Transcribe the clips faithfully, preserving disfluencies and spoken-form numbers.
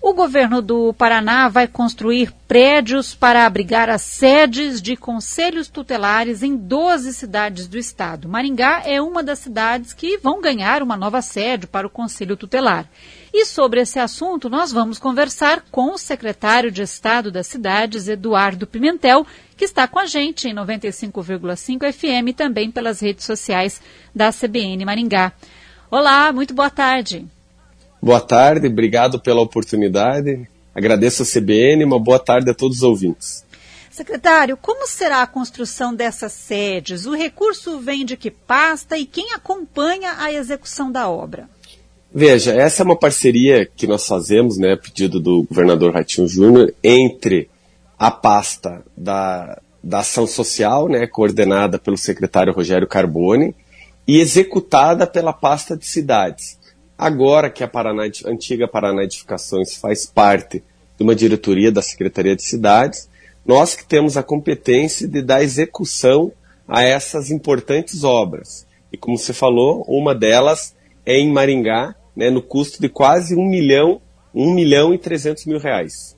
O governo do Paraná vai construir prédios para abrigar as sedes de conselhos tutelares em doze cidades do estado. Maringá é uma das cidades que vão ganhar uma nova sede para o Conselho Tutelar. E sobre esse assunto, nós vamos conversar com o secretário de Estado das Cidades, Eduardo Pimentel, que está com a gente em noventa e cinco vírgula cinco F M e também pelas redes sociais da C B N Maringá. Olá, muito boa tarde. Boa tarde, obrigado pela oportunidade. Agradeço a C B N, uma boa tarde a todos os ouvintes. Secretário, como será a construção dessas sedes? O recurso vem de que pasta e quem acompanha a execução da obra? Veja, essa é uma parceria que nós fazemos, né, a pedido do governador Ratinho Júnior, entre a pasta da, da ação social, né, coordenada pelo secretário Rogério Carboni, e executada pela pasta de cidades. Agora que a Paraná, a antiga Paraná Edificações faz parte de uma diretoria da Secretaria de Cidades, nós que temos a competência de dar execução a essas importantes obras. E como você falou, uma delas é em Maringá, né, no custo de quase um milhão, um milhão e trezentos mil reais.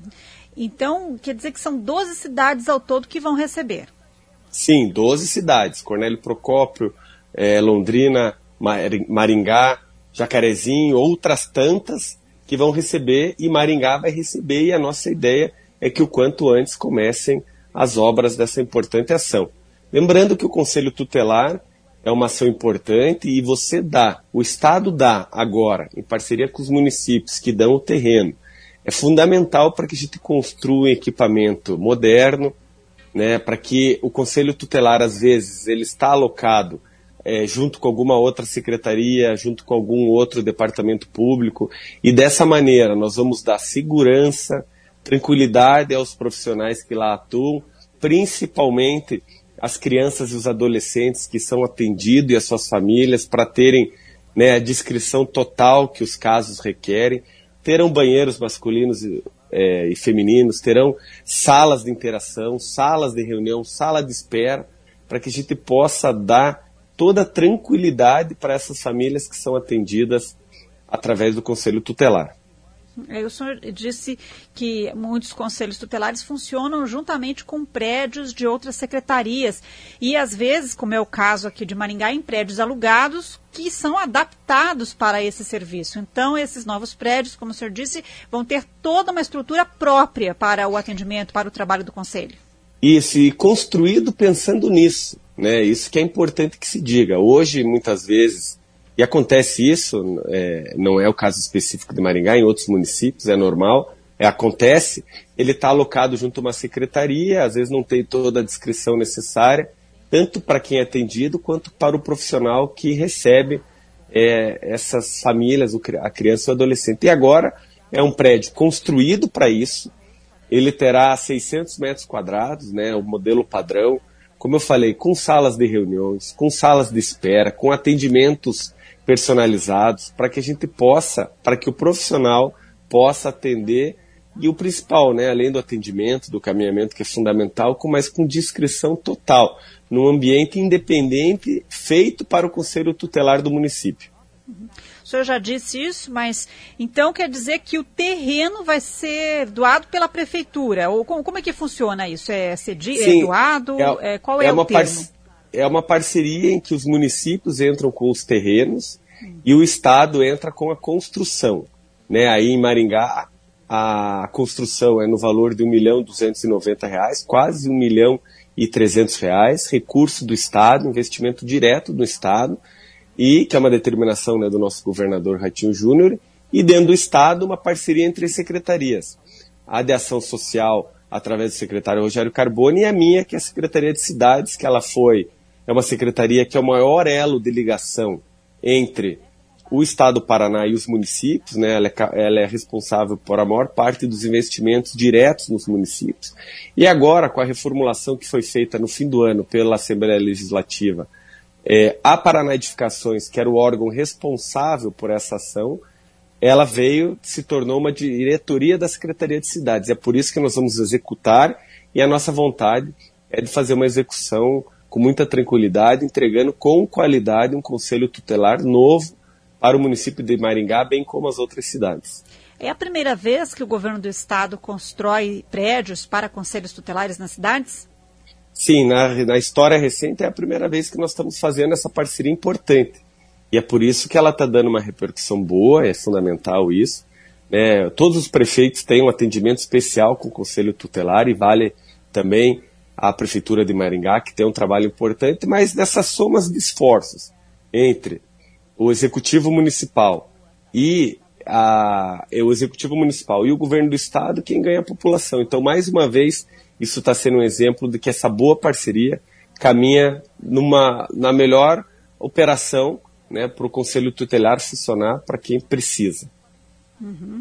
Então, quer dizer que são doze cidades ao todo que vão receber? Sim, doze cidades. Cornélio Procópio, é, Londrina, Maringá, Jacarezinho, outras tantas que vão receber, e Maringá vai receber, e a nossa ideia é que o quanto antes comecem as obras dessa importante ação. Lembrando que o Conselho Tutelar é uma ação importante e você dá, o Estado dá agora, em parceria com os municípios que dão o terreno, é fundamental para que a gente construa um equipamento moderno, né, para que o Conselho Tutelar, às vezes, ele está alocado É, junto com alguma outra secretaria, junto com algum outro departamento público, e dessa maneira nós vamos dar segurança, tranquilidade aos profissionais que lá atuam, principalmente as crianças e os adolescentes que são atendidos e as suas famílias, para terem, né, a descrição total que os casos requerem, terão banheiros masculinos e, é, e femininos, terão salas de interação, salas de reunião, sala de espera, para que a gente possa dar toda a tranquilidade para essas famílias que são atendidas através do Conselho Tutelar. O senhor disse que muitos conselhos tutelares funcionam juntamente com prédios de outras secretarias e, às vezes, como é o caso aqui de Maringá, em prédios alugados que são adaptados para esse serviço. Então, esses novos prédios, como o senhor disse, vão ter toda uma estrutura própria para o atendimento, para o trabalho do Conselho. Isso, e construído pensando nisso. Né, isso que é importante que se diga. Hoje, muitas vezes, e acontece isso, é, não é o caso específico de Maringá, em outros municípios é normal, é, acontece, ele está alocado junto a uma secretaria, às vezes não tem toda a descrição necessária, tanto para quem é atendido, quanto para o profissional que recebe é, essas famílias, a criança e o adolescente. E agora é um prédio construído para isso, ele terá seiscentos metros quadrados, né, o modelo padrão, como eu falei, com salas de reuniões, com salas de espera, com atendimentos personalizados, para que a gente possa, para que o profissional possa atender, e o principal, né, além do atendimento, do caminhamento, que é fundamental, com, mas com discrição total, num ambiente independente, feito para o Conselho Tutelar do município. Uhum. O senhor já disse isso, mas então quer dizer que o terreno vai ser doado pela prefeitura? Ou como, como é que funciona isso? É cedido, é doado? É, qual é, é o termo? É uma parceria em que os municípios entram com os terrenos hum. e o Estado entra com a construção. Né? Aí em Maringá, a construção é no valor de um milhão duzentos e noventa reais, quase um milhão e trezentos reais, recurso do Estado, investimento direto do Estado, e que é uma determinação, né, do nosso governador Ratinho Júnior, e dentro do Estado uma parceria entre as secretarias. A de Ação Social, através do secretário Rogério Carboni, e a minha, que é a Secretaria de Cidades, que ela foi, é uma secretaria que é o maior elo de ligação entre o Estado do Paraná e os municípios, né, ela, é, ela é responsável por a maior parte dos investimentos diretos nos municípios. E agora, com a reformulação que foi feita no fim do ano pela Assembleia Legislativa, É, a Paraná Edificações, que era o órgão responsável por essa ação, ela veio, se tornou uma diretoria da Secretaria de Cidades. É por isso que nós vamos executar, e a nossa vontade é de fazer uma execução com muita tranquilidade, entregando com qualidade um conselho tutelar novo para o município de Maringá, bem como as outras cidades. É a primeira vez que o governo do estado constrói prédios para conselhos tutelares nas cidades? Sim, na, na história recente é a primeira vez que nós estamos fazendo essa parceria importante. E é por isso que ela está dando uma repercussão boa, é fundamental isso. Né? Todos os prefeitos têm um atendimento especial com o Conselho Tutelar e vale também a Prefeitura de Maringá, que tem um trabalho importante, mas dessas somas de esforços entre o Executivo Municipal e a, o Executivo Municipal e o Governo do Estado, quem ganha a população. Então, mais uma vez, isso está sendo um exemplo de que essa boa parceria caminha numa, na melhor operação, né, para o Conselho Tutelar funcionar para quem precisa. Uhum.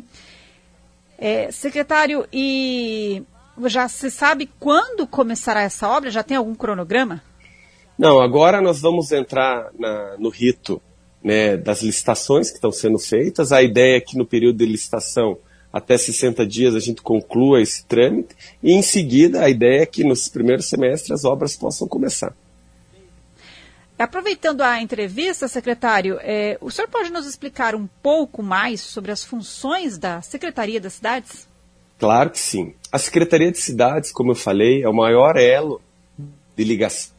É, secretário, e já se sabe quando começará essa obra? Já tem algum cronograma? Não, agora nós vamos entrar na, no rito, né, das licitações que estão sendo feitas. A ideia é que no período de licitação, até sessenta dias, a gente conclua esse trâmite e, em seguida, a ideia é que nos primeiros semestres as obras possam começar. Aproveitando a entrevista, secretário, é, o senhor pode nos explicar um pouco mais sobre as funções da Secretaria das Cidades? Claro que sim. A Secretaria de Cidades, como eu falei, é o maior elo de ligação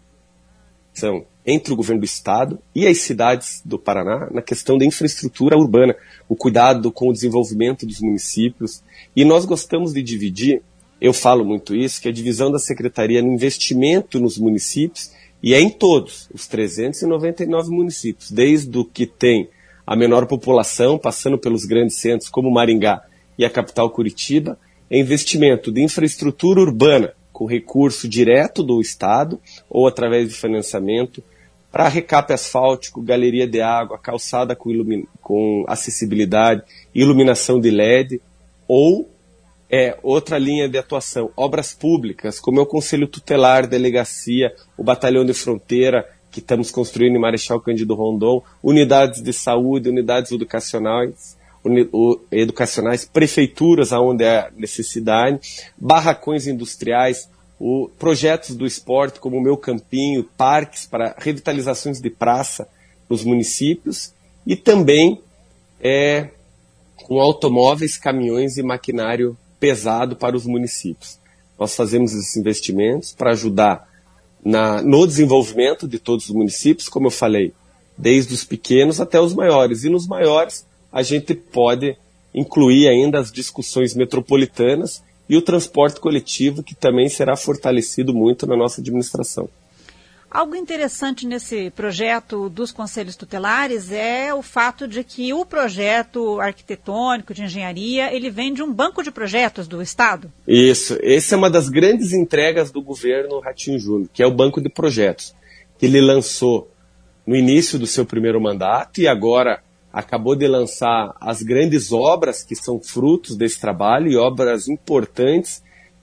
entre o governo do estado e as cidades do Paraná na questão da infraestrutura urbana, o cuidado com o desenvolvimento dos municípios. E nós gostamos de dividir, eu falo muito isso, que a divisão da Secretaria no investimento nos municípios, e é em todos os trezentos e noventa e nove municípios, desde o que tem a menor população, passando pelos grandes centros como Maringá e a capital Curitiba, é investimento de infraestrutura urbana, com recurso direto do Estado ou através de financiamento, para recape asfáltico, galeria de água, calçada com, ilumi- com acessibilidade, iluminação de L E D, ou é, outra linha de atuação, obras públicas, como é o Conselho Tutelar, Delegacia, o Batalhão de Fronteira, que estamos construindo em Marechal Cândido Rondon, unidades de saúde, unidades educacionais, uni- o, educacionais, prefeituras onde há necessidade, barracões industriais, o, projetos do esporte, como o Meu Campinho, parques para revitalizações de praça nos municípios, e também é, com automóveis, caminhões e maquinário pesado para os municípios. Nós fazemos esses investimentos para ajudar na, no desenvolvimento de todos os municípios, como eu falei, desde os pequenos até os maiores. E nos maiores a gente pode incluir ainda as discussões metropolitanas e o transporte coletivo, que também será fortalecido muito na nossa administração. Algo interessante nesse projeto dos conselhos tutelares é o fato de que o projeto arquitetônico de engenharia, ele vem de um banco de projetos do Estado. Isso, essa é uma das grandes entregas do governo Ratinho Júnior, que é o banco de projetos, que ele lançou no início do seu primeiro mandato e agora acabou de lançar as grandes obras que são frutos desse trabalho e obras importantes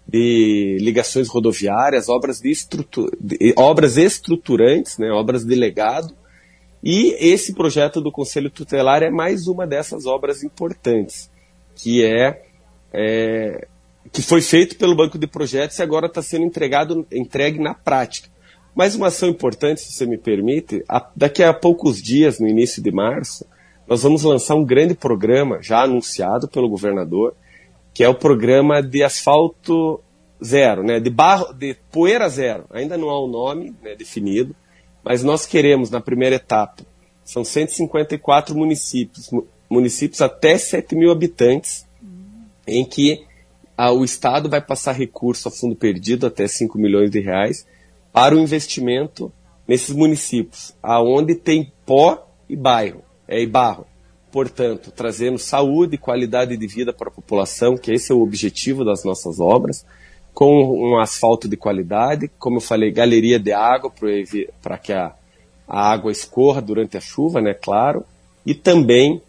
de ligações rodoviárias, obras, de estrutura, de, obras estruturantes, né, obras de legado, e esse projeto do Conselho Tutelar é mais uma dessas obras importantes, que, é, é, que foi feito pelo Banco de Projetos e agora está sendo entregado, entregue na prática. Mais uma ação importante, se você me permite, a, daqui a poucos dias, no início de março, nós vamos lançar um grande programa, já anunciado pelo governador, que é o programa de asfalto zero, né, de, barro, de poeira zero. Ainda não há um nome, né, definido, mas nós queremos, na primeira etapa, são cento e cinquenta e quatro municípios, municípios até sete mil habitantes, em que a, o Estado vai passar recurso a fundo perdido, até cinco milhões de reais, para o investimento nesses municípios, aonde tem pó e bairro, é, e barro. Portanto, trazendo saúde e qualidade de vida para a população, que esse é o objetivo das nossas obras, com um asfalto de qualidade, como eu falei, galeria de água para que a, a água escorra durante a chuva, né, claro, e também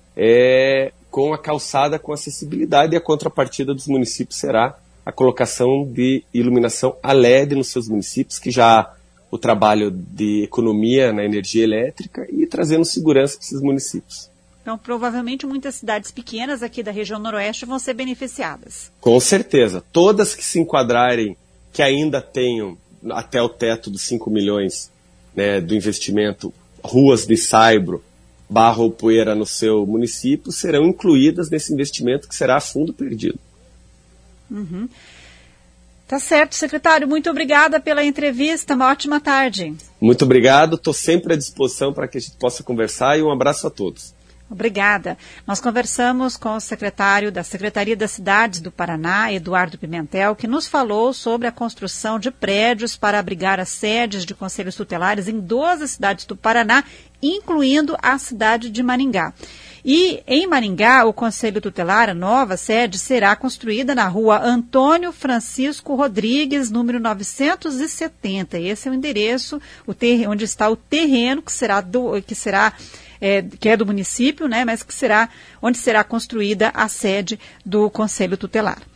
é, com a calçada com acessibilidade, e a contrapartida dos municípios será a colocação de iluminação a L E D nos seus municípios, que já há o trabalho de economia na energia elétrica e trazendo segurança para esses municípios. Então, provavelmente, muitas cidades pequenas aqui da região noroeste vão ser beneficiadas. Com certeza. Todas que se enquadrarem, que ainda tenham até o teto dos cinco milhões, né, do investimento, ruas de saibro, barro ou poeira no seu município serão incluídas nesse investimento que será a fundo perdido. Uhum. Tá certo, secretário. Muito obrigada pela entrevista. Uma ótima tarde. Muito obrigado. Estou sempre à disposição para que a gente possa conversar e um abraço a todos. Obrigada. Nós conversamos com o secretário da Secretaria das Cidades do Paraná, Eduardo Pimentel, que nos falou sobre a construção de prédios para abrigar as sedes de conselhos tutelares em doze cidades do Paraná, incluindo a cidade de Maringá. E em Maringá, o Conselho Tutelar, a nova sede, será construída na rua Antônio Francisco Rodrigues, número novecentos e setenta. Esse é o endereço, o ter, onde está o terreno que será, do, que, será é, que é do município, né, mas que será onde será construída a sede do Conselho Tutelar.